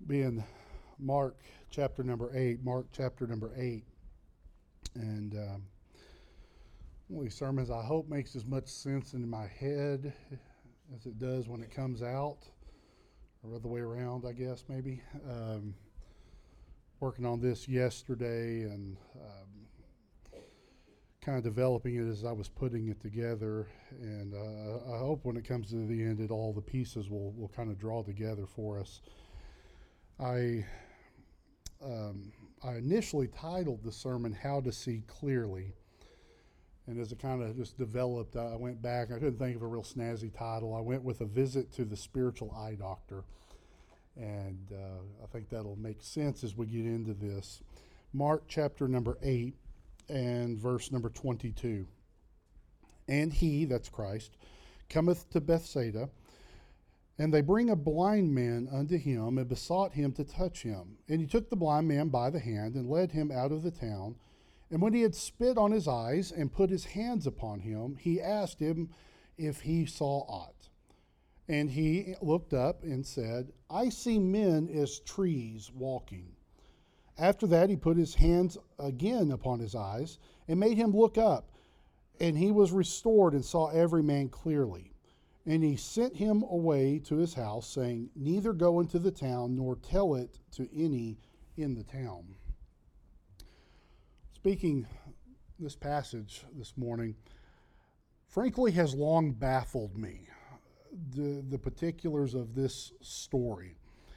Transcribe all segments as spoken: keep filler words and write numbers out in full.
be in Mark chapter number eight. Mark chapter number eight. And um, one of these sermons I hope makes as much sense in my head as it does when it comes out, or other way around, I guess, maybe. Um, working on this yesterday and um, kind of developing it as I was putting it together. And uh, I hope when it comes to the end, it all the pieces will, will kind of draw together for us. I um, I initially titled the sermon, How to See Clearly. And as it kind of just developed, I went back. I couldn't think of a real snazzy title. I went with A Visit to the Spiritual Eye Doctor. And uh, I think that'll make sense as we get into this. Mark chapter number eight and verse number twenty-two. And he, that's Christ, cometh to Bethsaida, and they bring a blind man unto him, and besought him to touch him. And he took the blind man by the hand, and led him out of the town. And when he had spit on his eyes, and put his hands upon him, he asked him if he saw aught. And he looked up and said, I see men as trees walking. After that he put his hands again upon his eyes, and made him look up. And he was restored, and saw every man clearly. And he sent him away to his house, saying, Neither go into the town, nor tell it to any in the town. Speaking this passage this morning, frankly, has long baffled me, the, the particulars of this story.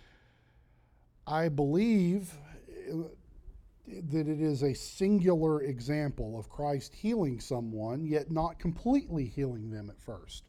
I believe that it is a singular example of Christ healing someone, yet not completely healing them at first.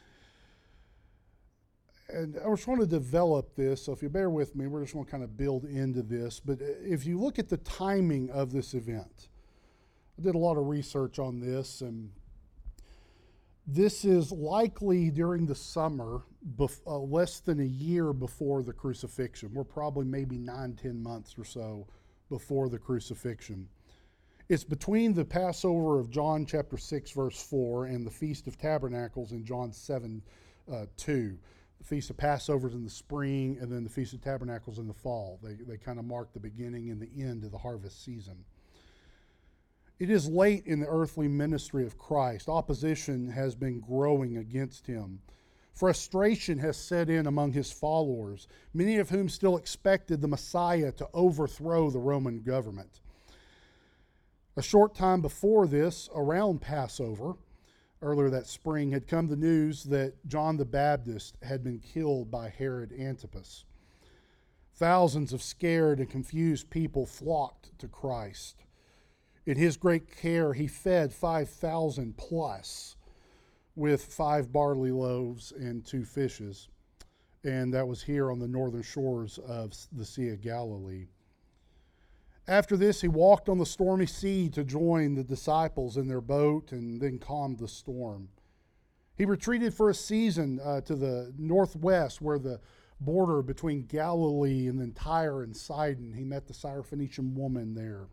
And I was trying to develop this, so if you bear with me, we're just going to kind of build into this. But if you look at the timing of this event, I did a lot of research on this, and this is likely during the summer, bef- uh, less than a year before the crucifixion. We're probably maybe nine, ten months or so before the crucifixion. It's between the Passover of John chapter six, verse four, and the Feast of Tabernacles in John seven, uh, two. The Feast of Passover is in the spring, and then the Feast of Tabernacles in the fall. They, they kind of mark the beginning and the end of the harvest season. It is late in the earthly ministry of Christ. Opposition has been growing against him. Frustration has set in among his followers, many of whom still expected the Messiah to overthrow the Roman government. A short time before this, around Passover, earlier that spring, had come the news that John the Baptist had been killed by Herod Antipas. Thousands of scared and confused people flocked to Christ. In his great care, he fed five thousand plus with five barley loaves and two fishes. And that was here on the northern shores of the Sea of Galilee. After this, he walked on the stormy sea to join the disciples in their boat and then calmed the storm. He retreated for a season uh, to the northwest, where the border between Galilee and then Tyre and Sidon. He met the Syrophoenician woman there.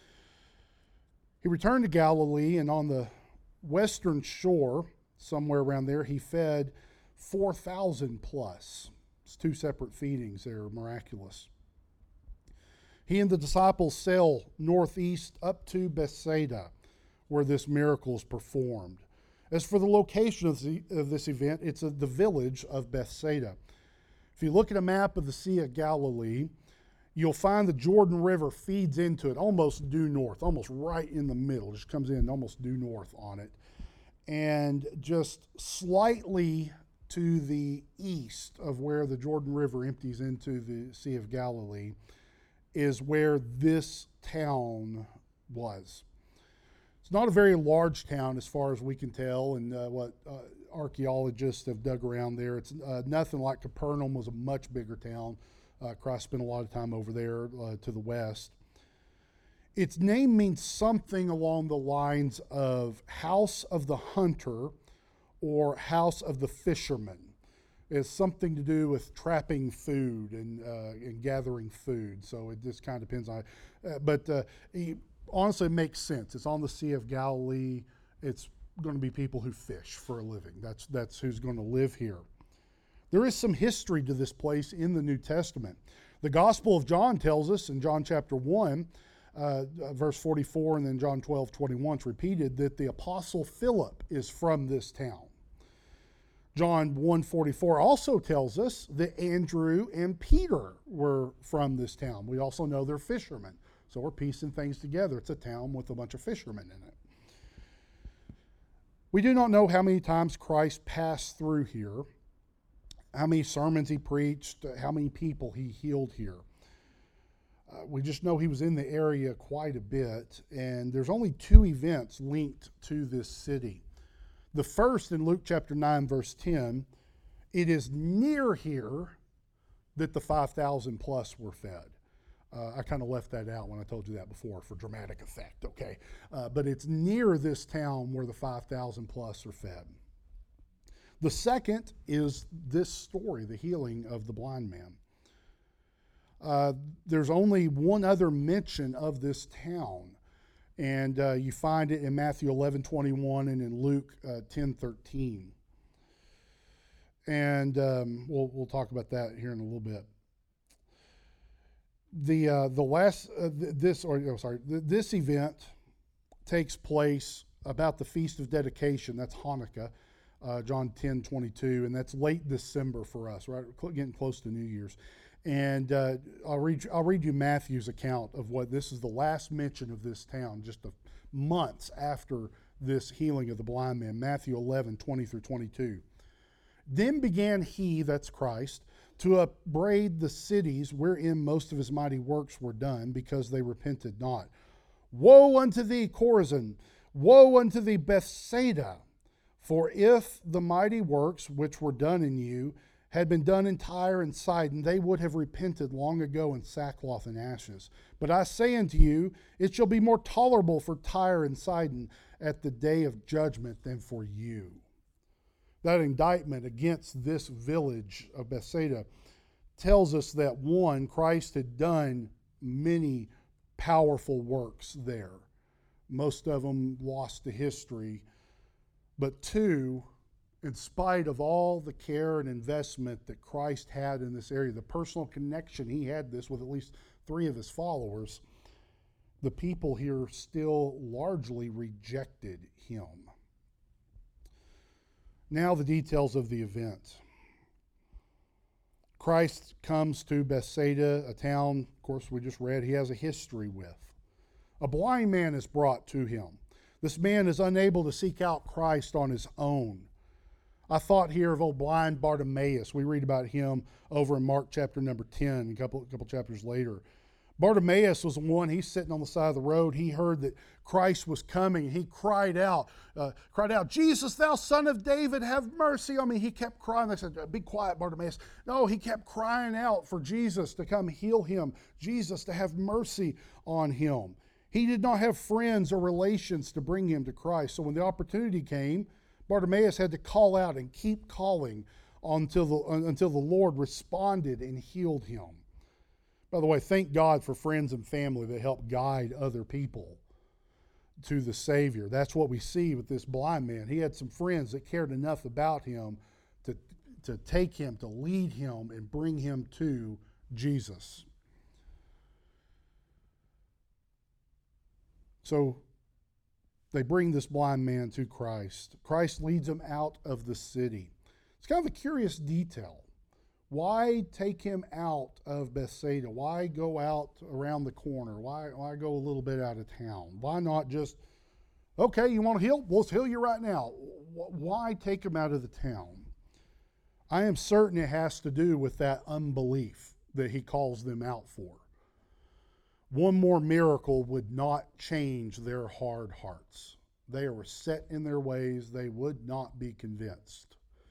He returned to Galilee, and on the western shore, somewhere around there, he fed four thousand plus. It's two separate feedings there, miraculous. He and the disciples sail northeast up to Bethsaida, where this miracle is performed. As for the location of, the, of this event, it's a, the village of Bethsaida. If you look at a map of the Sea of Galilee, you'll find the Jordan River feeds into it almost due north, almost right in the middle. It just comes in almost due north on it. And just slightly to the east of where the Jordan River empties into the Sea of Galilee is where this town was. It's not a very large town as far as we can tell, and uh, what uh, archaeologists have dug around there. It's uh, nothing like Capernaum was a much bigger town. Uh, Christ spent a lot of time over there uh, to the west. Its name means something along the lines of house of the hunter or house of the fisherman. It's something to do with trapping food and uh, and gathering food. So it just kind of depends on it. Uh, but uh, he, honestly, it makes sense. It's on the Sea of Galilee. It's going to be people who fish for a living. That's that's who's going to live here. There is some history to this place in the New Testament. The Gospel of John tells us in John chapter one, uh, verse forty-four, and then John twelve twenty-one, it's repeated that the Apostle Philip is from this town. John one forty-four also tells us that Andrew and Peter were from this town. We also know they're fishermen. So we're piecing things together. It's a town with a bunch of fishermen in it. We do not know how many times Christ passed through here, how many sermons he preached, how many people he healed here. Uh, we just know he was in the area quite a bit, and there's only two events linked to this city. The first in Luke chapter nine, verse ten, it is near here that the five thousand plus were fed. Uh, I kind of left that out when I told you that before for dramatic effect, okay? Uh, but it's near this town where the five thousand plus are fed. The second is this story, the healing of the blind man. Uh, there's only one other mention of this town, and uh, you find it in Matthew eleven twenty-one and in Luke uh, ten thirteen. And um, we'll we'll talk about that here in a little bit. The uh, the last uh, th- this or oh, sorry th- this event takes place about the Feast of Dedication. That's Hanukkah, uh, John ten twenty-two, and that's late December for us, right? Getting close to New Year's. And uh, I'll read I'll read you Matthew's account of what this is the last mention of this town, just a, months after this healing of the blind man. Matthew eleven twenty through twenty-two. Then began he, that's Christ, to upbraid the cities wherein most of his mighty works were done, because they repented not. Woe unto thee, Chorazin! Woe unto thee, Bethsaida! For if the mighty works which were done in you had been done in Tyre and Sidon, they would have repented long ago in sackcloth and ashes. But I say unto you, it shall be more tolerable for Tyre and Sidon at the day of judgment than for you. That indictment against this village of Bethsaida tells us that, one, Christ had done many powerful works there. Most of them lost to history. But two, in spite of all the care and investment that Christ had in this area, the personal connection he had this with at least three of his followers, the people here still largely rejected him. Now the details of the event. Christ comes to Bethsaida, a town, of course, we just read, he has a history with. A blind man is brought to him. This man is unable to seek out Christ on his own. I thought here of old blind Bartimaeus. We read about him over in Mark chapter number ten, a couple, a couple chapters later. Bartimaeus was the one, he's sitting on the side of the road. He heard that Christ was coming, and he cried out, uh, cried out, Jesus, thou son of David, have mercy on me. He kept crying. They said, be quiet, Bartimaeus. No, he kept crying out for Jesus to come heal him, Jesus to have mercy on him. He did not have friends or relations to bring him to Christ. So when the opportunity came, Bartimaeus had to call out and keep calling until the, until the Lord responded and healed him. By the way, thank God for friends and family that help guide other people to the Savior. That's what we see with this blind man. He had some friends that cared enough about him to, to take him, to lead him, and bring him to Jesus. So they bring this blind man to Christ. Christ leads him out of the city. It's kind of a curious detail. Why take him out of Bethsaida? Why go out around the corner? Why, why go a little bit out of town? Why not just, okay, you want to heal? Well, let's heal you right now. Why take him out of the town? I am certain it has to do with that unbelief that he calls them out for. One more miracle would not change their hard hearts. They were set in their ways. They would not be convinced.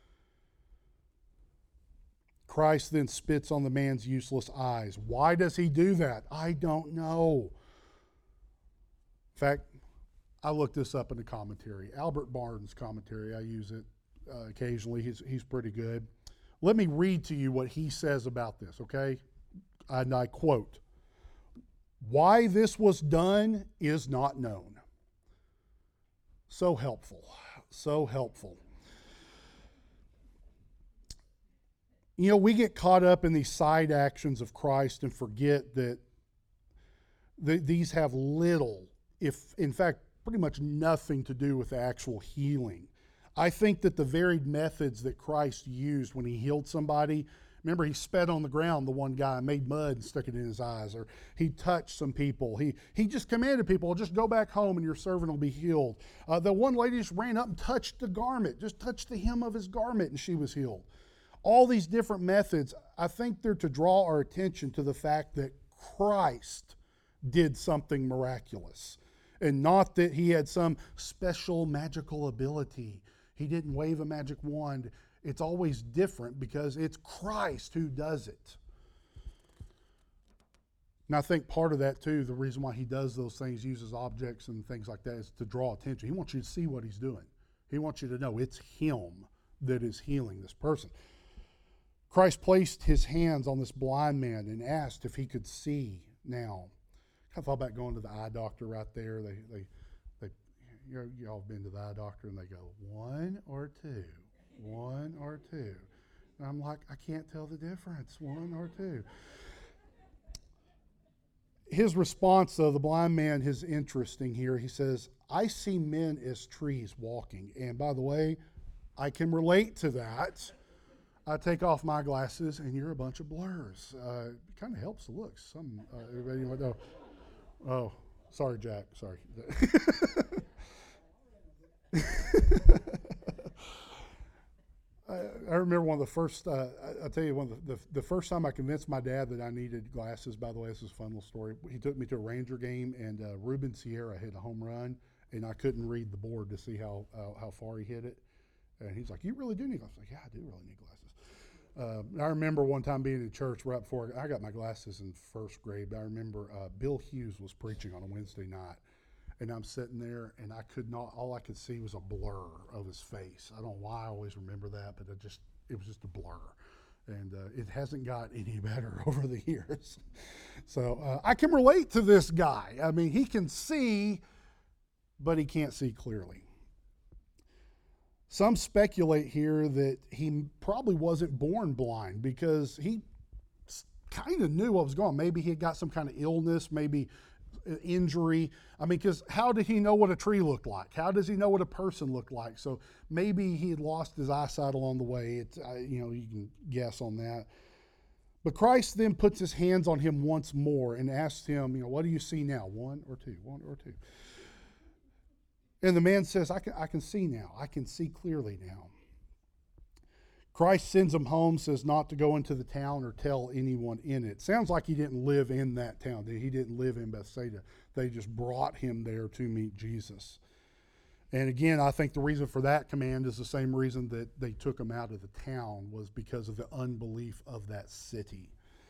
Christ then spits on the man's useless eyes. Why does he do that? I don't know. In fact, I looked this up in the commentary. Albert Barnes' commentary, I use it uh, occasionally. He's, he's pretty good. Let me read to you what he says about this, okay? And I quote, "Why this was done is not known." So helpful, so helpful. You know, we get caught up in these side actions of Christ and forget that th- these have little, if in fact, pretty much nothing to do with the actual healing. I think that the varied methods that Christ used when he healed somebody, remember he spat on the ground, the one guy, made mud and stuck it in his eyes, or he touched some people. He he just commanded people, just go back home and your servant will be healed. Uh, the one lady just ran up and touched the garment, just touched the hem of his garment and she was healed. All these different methods, I think they're to draw our attention to the fact that Christ did something miraculous, and not that he had some special magical ability. He didn't wave a magic wand. It's always different because it's Christ who does it. And I think part of that too, the reason why he does those things, uses objects and things like that, is to draw attention. He wants you to see what he's doing. He wants you to know it's him that is healing this person. Christ placed his hands on this blind man and asked if he could see now. I thought about going to the eye doctor right there. They, they, they, you y'all have been to the eye doctor and they go, one or two, one or two. And I'm like, I can't tell the difference, one or two. His response, though, the blind man, is interesting here. He says, I see men as trees walking. And by the way, I can relate to that. I take off my glasses and you're a bunch of blurs. Uh, it kind of helps the looks. Some uh, everybody might know. Oh, sorry, Jack. Sorry. I, I remember one of the first. Uh, I, I'll tell you one of the, the the first time I convinced my dad that I needed glasses. By the way, this is a fun little story. He took me to a Ranger game, and uh, Ruben Sierra hit a home run, and I couldn't read the board to see how uh, how far he hit it. And he's like, "You really do need glasses." I was like, "Yeah, I do really need glasses." Uh, I remember one time being in church right before I got my glasses in first grade. I remember uh, Bill Hughes was preaching on a Wednesday night, and I'm sitting there, and I could not. All I could see was a blur of his face. I don't know why I always remember that, but it just it was just a blur, and uh, it hasn't got any better over the years. So uh, I can relate to this guy. I mean, he can see, but he can't see clearly. Some speculate here that he probably wasn't born blind because he kind of knew what was going on. Maybe he had got some kind of illness, maybe injury. I mean, because how did he know what a tree looked like? How does he know what a person looked like? So maybe he had lost his eyesight along the way. It's, uh, you know, you can guess on that. But Christ then puts his hands on him once more and asks him, you know, what do you see now? One or two? One or two? And the man says, I can, I can see now. I can see clearly now. Christ sends him home, says not to go into the town or tell anyone in it. Sounds like he didn't live in that town. He didn't live in Bethsaida. They just brought him there to meet Jesus. And again, I think the reason for that command is the same reason that they took him out of the town, was because of the unbelief of that city.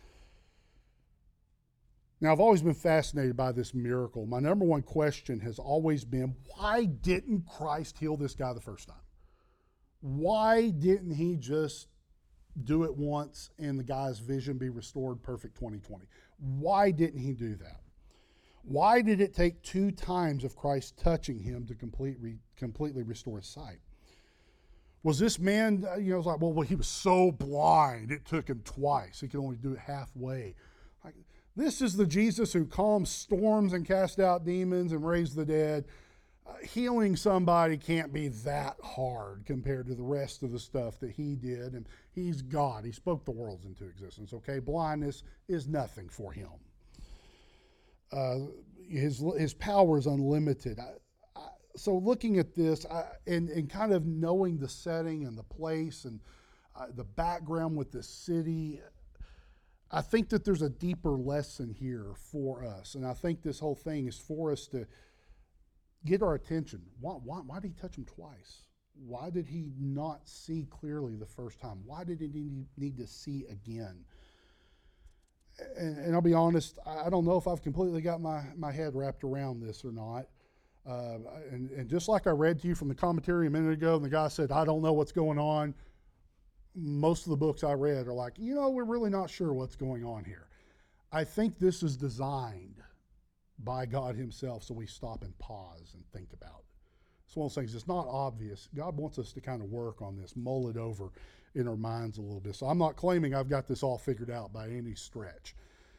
Now, I've always been fascinated by this miracle. My number one question has always been, why didn't Christ heal this guy the first time? Why didn't he just do it once and the guy's vision be restored perfect twenty twenty? Why didn't he do that? Why did it take two times of Christ touching him to complete, re, completely restore his sight? Was this man, you know, it was like, well, well, he was so blind, it took him twice. He could only do it halfway. Like, this is the Jesus who calms storms and casts out demons and raised the dead. Uh, healing somebody can't be that hard compared to the rest of the stuff that he did. And he's God. He spoke the worlds into existence, okay? Blindness is nothing for him. Uh, his, his power is unlimited. I, I, so looking at this I, and, and kind of knowing the setting and the place and uh, the background with the city, I think that there's a deeper lesson here for us. And I think this whole thing is for us to get our attention. Why, why, why did he touch him twice? Why did he not see clearly the first time? Why did he need, need to see again? And, and I'll be honest, I don't know if I've completely got my, my head wrapped around this or not. Uh, and, and just like I read to you from the commentary a minute ago, and the guy said, I don't know what's going on. Most of the books I read are like, you know, we're really not sure what's going on here. I think this is designed by God himself so we stop and pause and think about It's one of those things, it's not obvious. God wants us to kind of work on this, mull it over in our minds a little bit. So I'm not claiming I've got this all figured out by any stretch.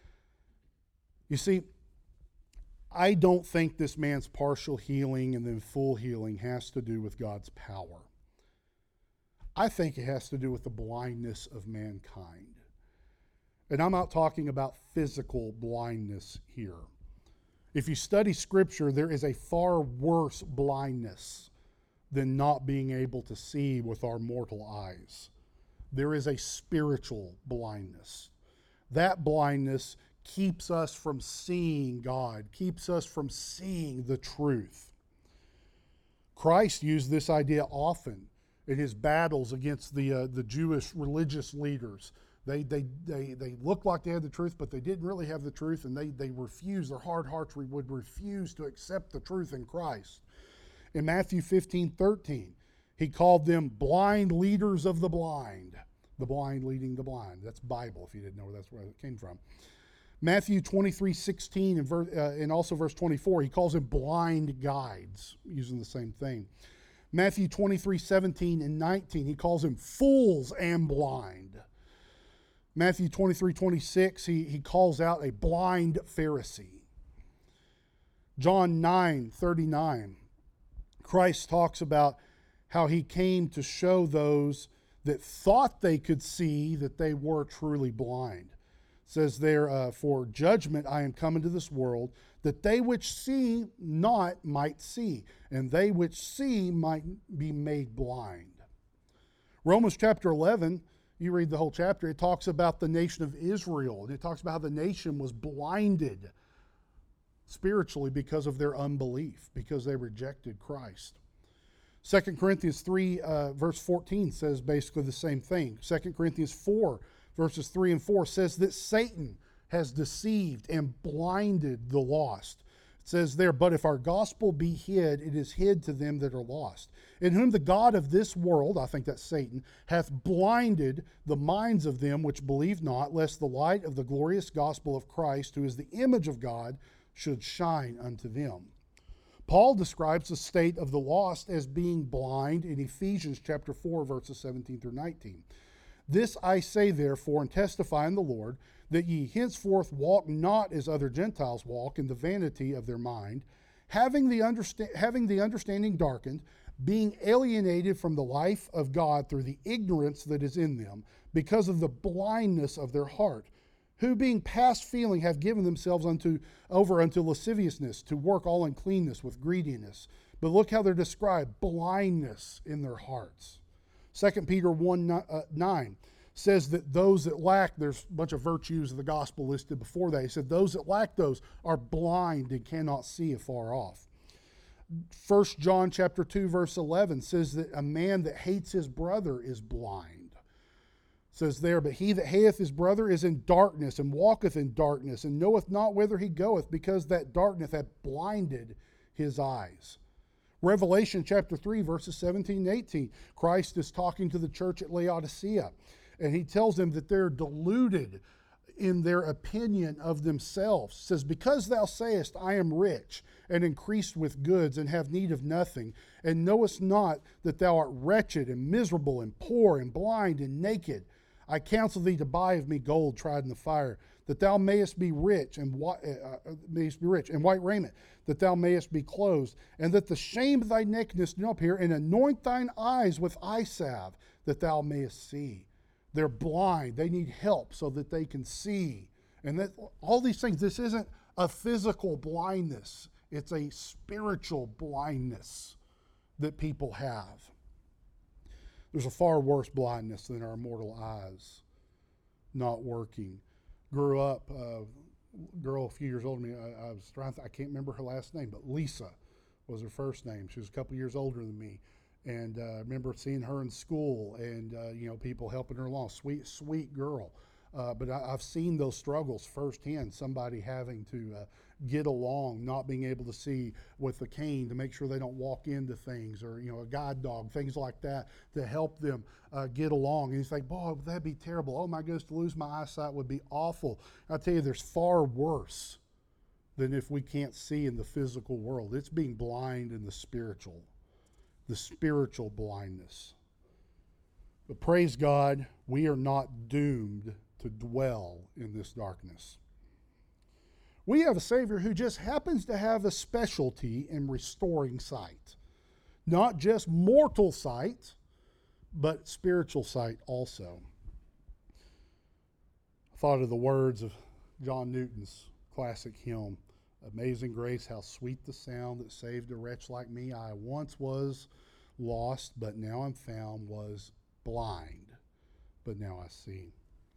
You see, I don't think this man's partial healing and then full healing has to do with God's power. I think it has to do with the blindness of mankind. And I'm not talking about physical blindness here. If you study Scripture, there is a far worse blindness than not being able to see with our mortal eyes. There is a spiritual blindness. That blindness keeps us from seeing God, keeps us from seeing the truth. Christ used this idea often in his battles against the uh, the Jewish religious leaders. They, they, they, they looked like they had the truth, but they didn't really have the truth, and they, they refused, their hard hearts would refuse to accept the truth in Christ. In Matthew fifteen thirteen, he called them blind leaders of the blind. The blind leading the blind. That's Bible, if you didn't know where that's where it came from. Matthew twenty-three sixteen and, verse, uh, and also verse twenty-four, he calls them blind guides, using the same thing. Matthew twenty-three seventeen and nineteen, he calls them fools and blind. Matthew twenty-three twenty-six, he, he calls out a blind Pharisee. John nine thirty-nine, Christ talks about how he came to show those that thought they could see that they were truly blind. It says there, uh, for judgment I am come into this world, that they which see not might see, and they which see might be made blind. Romans chapter eleven, you read the whole chapter, it talks about the nation of Israel, and it talks about how the nation was blinded spiritually because of their unbelief, because they rejected Christ. Second Corinthians three, uh, verse fourteen says basically the same thing. Second Corinthians four, verses three and four says that Satan has deceived and blinded the lost. It says there, but if our gospel be hid, it is hid to them that are lost, in whom the God of this world, I think that's Satan, hath blinded the minds of them which believe not, lest the light of the glorious gospel of Christ, who is the image of God, should shine unto them. Paul describes the state of the lost as being blind in Ephesians chapter four, verses seventeen through nineteen. This I say therefore, and testify in the Lord, that ye henceforth walk not as other Gentiles walk, in the vanity of their mind, having the, understa- having the understanding darkened, being alienated from the life of God through the ignorance that is in them, because of the blindness of their heart, who being past feeling have given themselves unto over unto lasciviousness, to work all uncleanness with greediness. But look how they're described, blindness in their hearts. Second Peter one nine says that those that lack, there's a bunch of virtues of the gospel listed before that. He said those that lack those are blind and cannot see afar off. First John chapter two, verse eleven says that a man that hates his brother is blind. Says there, but he that hateth his brother is in darkness, and walketh in darkness, and knoweth not whither he goeth, because that darkness hath blinded his eyes. Revelation chapter three, verses seventeen and eighteen, Christ is talking to the church at Laodicea, and he tells them that they're deluded in their opinion of themselves. It says, because thou sayest, I am rich, and increased with goods, and have need of nothing, and knowest not that thou art wretched, and miserable, and poor, and blind, and naked, I counsel thee to buy of me gold tried in the fire, that thou mayest be rich, and uh, mayest be rich, and white raiment, that thou mayest be clothed, and that the shame of thy nakedness do not appear, and anoint thine eyes with eye salve, that thou mayest see. They're blind. They need help so that they can see. And that all these things, this isn't a physical blindness. It's a spiritual blindness that people have. There's a far worse blindness than our mortal eyes not working. Grew up, uh, girl a few years older than me, I, I was trying to, I can't remember her last name, but Lisa was her first name. She was a couple years older than me. And uh, I remember seeing her in school and, uh, you know, people helping her along. Sweet, sweet girl. Uh, but I, I've seen those struggles firsthand, somebody having to uh, get along, not being able to see with a cane to make sure they don't walk into things, or, you know, a guide dog, things like that to help them uh, get along. And you think, boy, that'd be terrible. Oh my goodness, to lose my eyesight would be awful. I tell you, there's far worse than if we can't see in the physical world. It's being blind in the spiritual. the spiritual blindness. But praise God, we are not doomed to dwell in this darkness. We have a Savior who just happens to have a specialty in restoring sight. Not just mortal sight, but spiritual sight also. I thought of the words of John Newton's classic hymn, Amazing Grace, how sweet the sound that saved a wretch like me. I once was lost, but now I'm found, was blind, but now I see.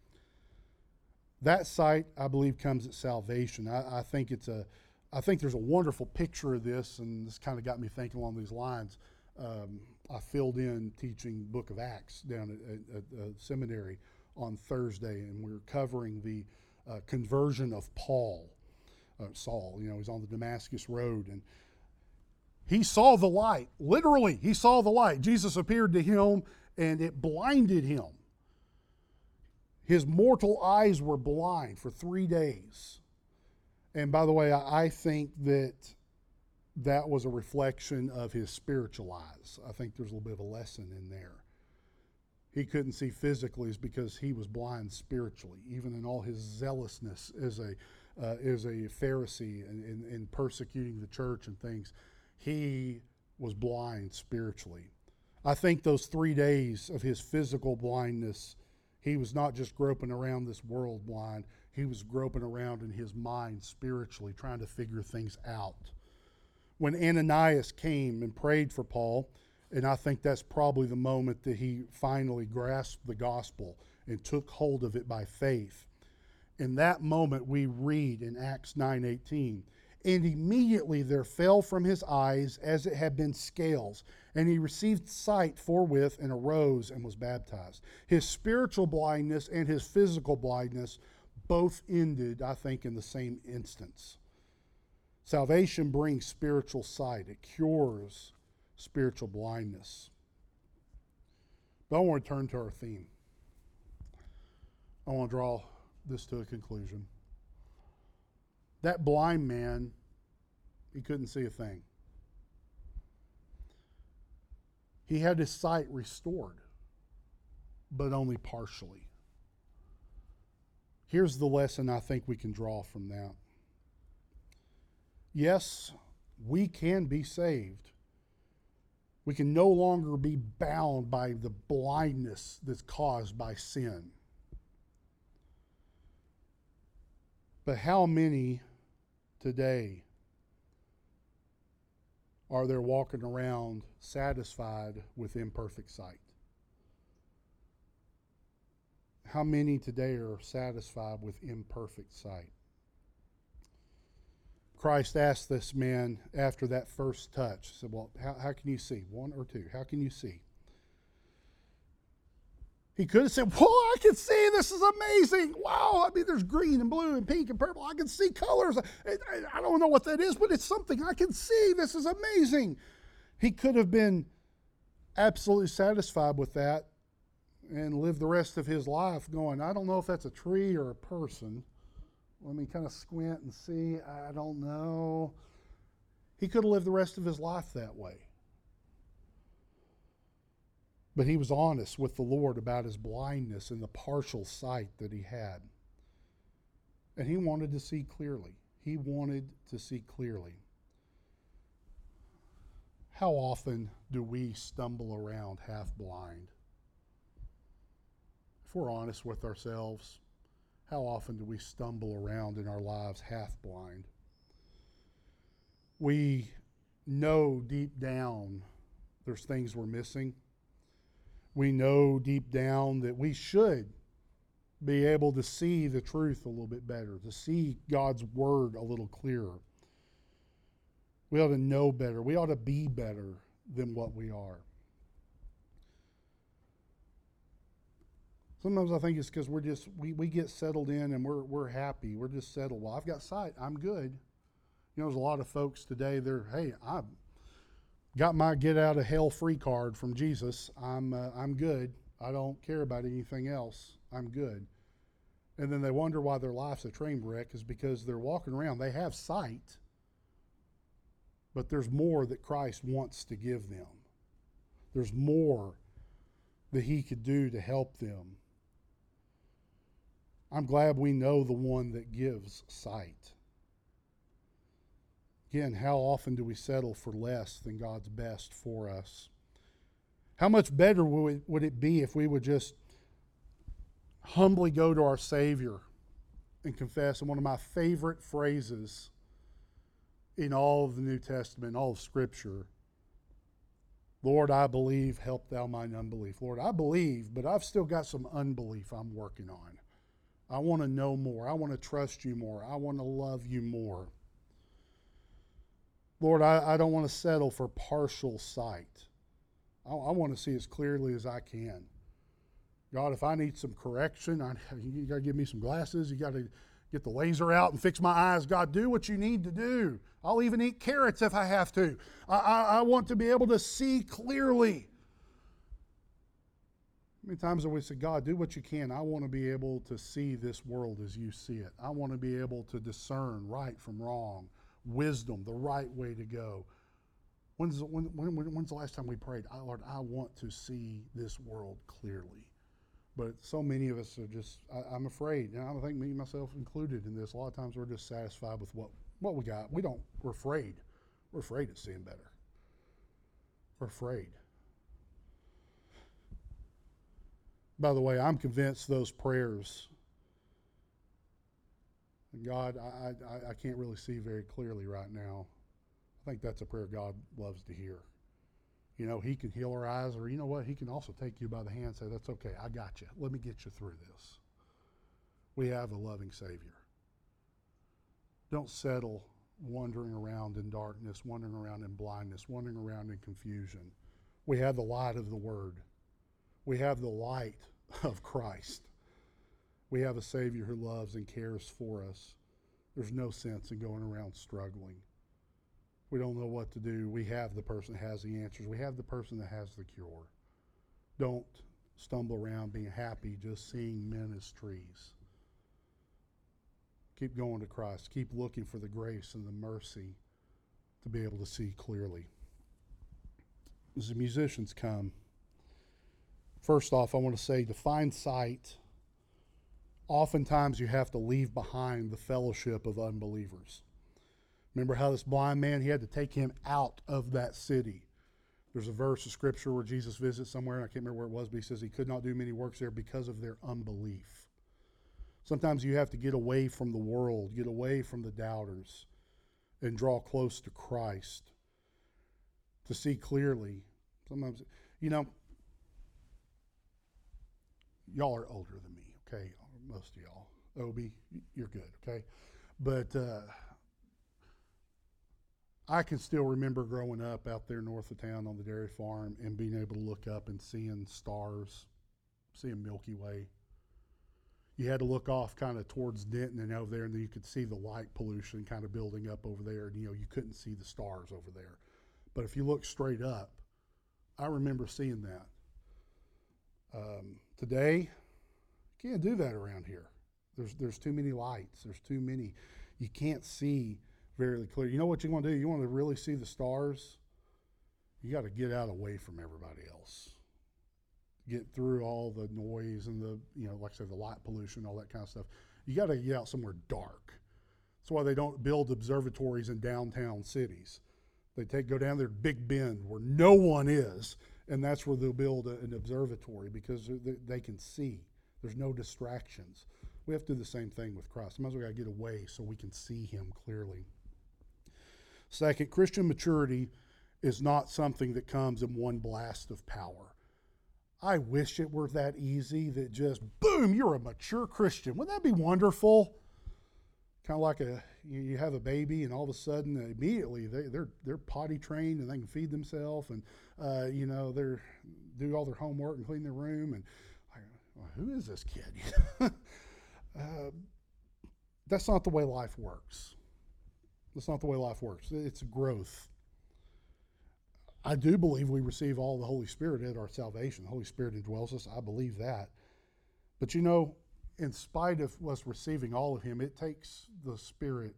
That sight, I believe, comes at salvation. I, I think it's a, I think there's a wonderful picture of this, and this kind of got me thinking along these lines. Um, I filled in teaching Book of Acts down at, at, at a seminary on Thursday, and we were covering the uh, conversion of Paul, uh, Saul. You know, he's on the Damascus road, and he saw the light. Literally, he saw the light. Jesus appeared to him, and it blinded him. His mortal eyes were blind for three days. And by the way, I, I think that that was a reflection of his spiritual eyes. I think there's a little bit of a lesson in there. He couldn't see physically is because he was blind spiritually, even in all his zealousness as a uh, as a Pharisee and in, in persecuting the church and things. He was blind spiritually. I think those three days of his physical blindness, he was not just groping around this world blind, he was groping around in his mind spiritually, trying to figure things out. When Ananias came and prayed for Paul, and I think that's probably the moment that he finally grasped the gospel and took hold of it by faith. In that moment, we read in Acts nine eighteen, and immediately there fell from his eyes as it had been scales, and he received sight forthwith and arose and was baptized. His spiritual blindness and his physical blindness both ended, I think, in the same instance. Salvation brings spiritual sight. It cures spiritual blindness. But I want to turn to our theme. I want to draw this to a conclusion. That blind man, he couldn't see a thing. He had his sight restored, but only partially. Here's the lesson I think we can draw from that. Yes, we can be saved. We can no longer be bound by the blindness that's caused by sin. But how many today are there walking around satisfied with imperfect sight? How many today are satisfied with imperfect sight? Christ asked this man after that first touch, he said, well, how, how can you see? One or two? How can you see? He could have said, whoa, I can see, this is amazing. Wow, I mean, there's green and blue and pink and purple. I can see colors. I, I, I don't know what that is, but it's something I can see. This is amazing. He could have been absolutely satisfied with that and lived the rest of his life going, I don't know if that's a tree or a person. Let me kind of squint and see. I don't know. He could have lived the rest of his life that way. But he was honest with the Lord about his blindness and the partial sight that he had. And he wanted to see clearly. He wanted to see clearly. How often do we stumble around half blind? If we're honest with ourselves, how often do we stumble around in our lives half blind? We know deep down there's things we're missing. We know deep down that we should be able to see the truth a little bit better, to see God's word a little clearer. We ought to know better. We ought to be better than what we are. Sometimes I think it's because we're just we, we get settled in and we're we're happy. We're just settled. Well, I've got sight. I'm good. You know, there's a lot of folks today. They're hey, I've got my get out of hell free card from Jesus. I'm uh, I'm good. I don't care about anything else. I'm good. And then they wonder why their life's a train wreck is because they're walking around. They have sight, but there's more that Christ wants to give them. There's more that he could do to help them. I'm glad we know the one that gives sight. Again, how often do we settle for less than God's best for us? How much better would it, would it be if we would just humbly go to our Savior and confess? And one of my favorite phrases in all of the New Testament, all of Scripture, Lord, I believe, help thou mine unbelief. Lord, I believe, but I've still got some unbelief I'm working on. I want to know more. I want to trust you more. I want to love you more. Lord, I, I don't want to settle for partial sight. I, I want to see as clearly as I can. God, if I need some correction, I, you got to give me some glasses. You got to get the laser out and fix my eyes. God, do what you need to do. I'll even eat carrots if I have to. I, I, I want to be able to see clearly. How many times have we said, God, do what you can. I want to be able to see this world as you see it. I want to be able to discern right from wrong, wisdom, the right way to go. When's, when, when, when's the last time we prayed, oh, Lord, I want to see this world clearly? But so many of us are just, I, I'm afraid, and I think me, myself included in this, a lot of times we're just satisfied with what, what we got. We don't, we're afraid. We're afraid of seeing better. We're afraid. By the way, I'm convinced those prayers, God, I, I, I can't really see very clearly right now. I think that's a prayer God loves to hear. You know, he can heal our eyes, or you know what, he can also take you by the hand and say, that's okay, I got you. Let me get you through this. We have a loving Savior. Don't settle wandering around in darkness, wandering around in blindness, wandering around in confusion. We have the light of the Word. We have the light of Christ. We have a Savior who loves and cares for us. There's no sense in going around struggling. We don't know what to do. We have the person that has the answers. We have the person that has the cure. Don't stumble around being happy just seeing men as trees. Keep going to Christ. Keep looking for the grace and the mercy to be able to see clearly. As the musicians come, first off, I want to say to find sight, oftentimes you have to leave behind the fellowship of unbelievers. Remember how this blind man, he had to take him out of that city. There's a verse of Scripture where Jesus visits somewhere, and I can't remember where it was, but he says he could not do many works there because of their unbelief. Sometimes you have to get away from the world, get away from the doubters, and draw close to Christ to see clearly. Sometimes, you know, y'all are older than me, okay? Most of y'all. Obi, you're good, okay? But uh, I can still remember growing up out there north of town on the dairy farm and being able to look up and seeing stars, seeing Milky Way. You had to look off kind of towards Denton and over there, and then you could see the light pollution kind of building up over there, and you know, you couldn't see the stars over there. But if you look straight up, I remember seeing that. Um, today, you can't do that around here. There's there's too many lights. There's too many. You can't see very clear. You know what you want to do? You want to really see the stars? You got to get out away from everybody else. Get through all the noise and the, you know, like I said, the light pollution, all that kind of stuff. You got to get out somewhere dark. That's why they don't build observatories in downtown cities. They take go down there to Big Bend where no one is, and that's where they'll build a, an observatory because they, they can see. There's no distractions. We have to do the same thing with Christ. Sometimes we got to get away so we can see him clearly. Second, Christian maturity is not something that comes in one blast of power. I wish it were that easy that just, boom, you're a mature Christian. Wouldn't that be wonderful? Kind of like a you have a baby and all of a sudden uh, immediately they, they're they're potty trained and they can feed themselves and uh, you know they're do all their homework and clean their room and like, well, who is this kid? uh, that's not the way life works. That's not the way life works. It's growth. I do believe we receive all the Holy Spirit at our salvation. The Holy Spirit indwells us. I believe that. But you know, in spite of us receiving all of him, it takes the Spirit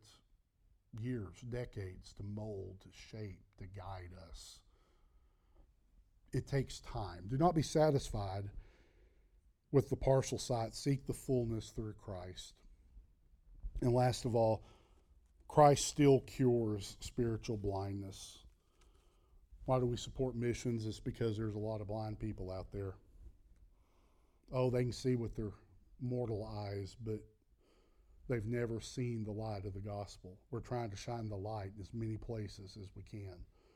years, decades to mold, to shape, to guide us it takes time. Do not be satisfied with the partial sight. Seek the fullness through Christ. And last of all, Christ still cures spiritual blindness. Why do we support missions? It's because there's a lot of blind people out there. Oh, they can see with their mortal eyes, but they've never seen the light of the gospel. We're trying to shine the light in as many places as we can.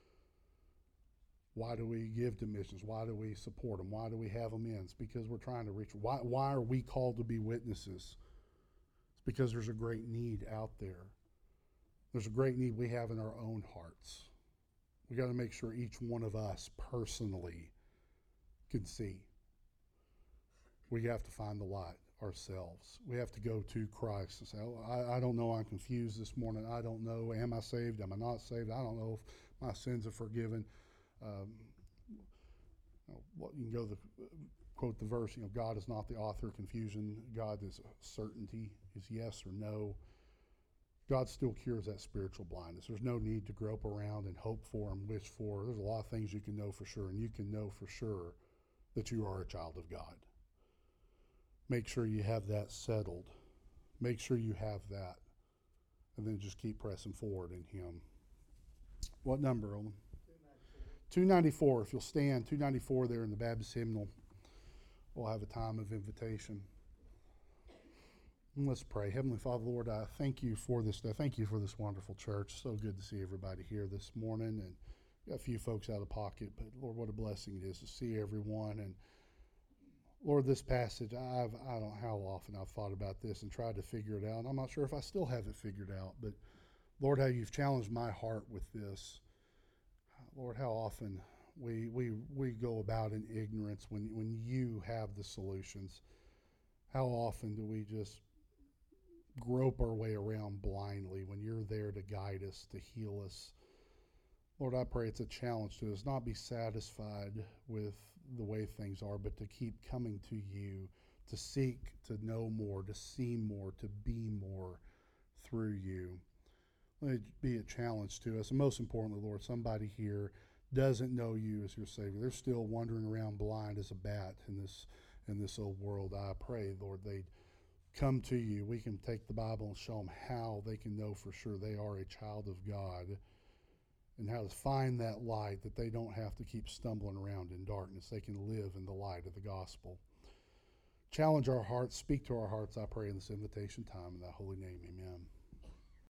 Why do we give to missions? Why do we support them? Why do we have them in? It's because we're trying to reach. Why, why are we called to be witnesses? It's because there's a great need out there. There's a great need we have in our own hearts. We got to make sure each one of us personally can see. We have to find the light ourselves. We have to go to Christ and say, oh, I, I don't know, I'm confused this morning. I don't know, am I saved? Am I not saved? I don't know if my sins are forgiven. Um, you know, what, you can go the quote the verse, you know, God is not the author of confusion. God is certainty, is yes or no. God still cures that spiritual blindness. There's no need to grope around and hope for and wish for. There's a lot of things you can know for sure, and you can know for sure that you are a child of God. Make sure you have that settled. Make sure you have that. And then just keep pressing forward in Him. What number, Olin? two ninety-four. If you'll stand, two ninety-four there in the Baptist hymnal. We'll have a time of invitation. And let's pray. Heavenly Father, Lord, I thank you for this day. Thank you for this wonderful church. So good to see everybody here this morning. And got a few folks out of pocket, but Lord, what a blessing it is to see everyone. And Lord, this passage, I've, I don't know how often I've thought about this and tried to figure it out. And I'm not sure if I still have it figured out, but Lord, how you've challenged my heart with this. Lord, how often we we we go about in ignorance when when you have the solutions. How often do we just grope our way around blindly when you're there to guide us, to heal us? Lord, I pray it's a challenge to us, not be satisfied with the way things are, but to keep coming to you, to seek to know more, to see more, to be more through you. Let it be a challenge to us. And most importantly, Lord, somebody here doesn't know you as your Savior. They're still wandering around blind as a bat in this in this old world. I pray, Lord, they'd come to you. We can take the Bible and show them how they can know for sure they are a child of God, and how to find that light, that they don't have to keep stumbling around in darkness. They can live in the light of the gospel. Challenge our hearts, speak to our hearts, I pray, in this invitation time. In thy holy name, amen.